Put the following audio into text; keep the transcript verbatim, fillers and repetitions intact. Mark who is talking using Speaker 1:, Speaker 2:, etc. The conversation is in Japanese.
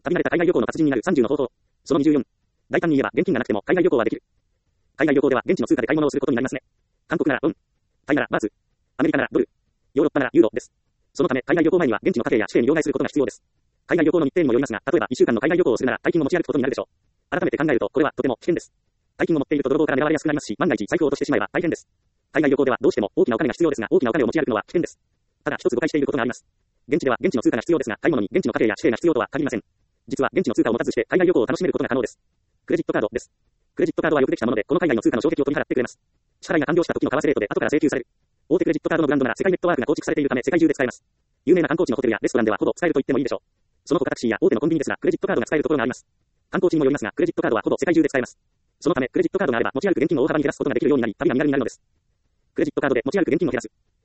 Speaker 1: 旅慣れた海外旅行の達人になるさんじゅうの方法。そのにじゅうよん。大胆に言えば現金がなくても海外旅行はできる。海外旅行では現地の通貨で買い物をすることになりますね。韓国ならウォン。タイならバーツ。アメリカならドル。ヨーロッパならユーロです。そのため海外旅行前には現地の家計や指定に了解することが必要です。海外旅行の日程にもよりますが、例えばいっしゅうかんの海外旅行をするなら大金を持ち歩くことになるでしょう。改めて考えるとこれはとても危険です。大金を持っていると泥棒から狙われやすくなりますし、万が一財布を落としてしまえば大変です。海外旅行ではどうしても大きなお金が必要ですが、大きなお金を持ち歩くのは危険です。ただ一つ誤解していることがあります。現地では現地の通貨が必要ですが、買い物に現地の家計や指定が必要とは限りません。実は現地の通貨を持たずして海外旅行を楽しめることが可能です。クレジットカードです。クレジットカードはよくできたもので、この海外の通貨の衝撃を取り払ってくれます。支払いが完了した時の為替レートで後から請求される。大手クレジットカードのブランドなら世界ネットワークが構築されているため世界中で使えます。有名な観光地のホテルやレストランではほぼ使えると言ってもいいでしょう。その他タクシーや大手のコンビニですが、クレジットカードが使えるところがあります。観光地にもよりますが、クレジットカードはほぼ世界中で使えます。そのためクレジットカードがあれば持ち歩く現金を大幅に減らすことができるようになり、旅が身軽になるのです。クレジットカードで持ち歩く現金を減らす。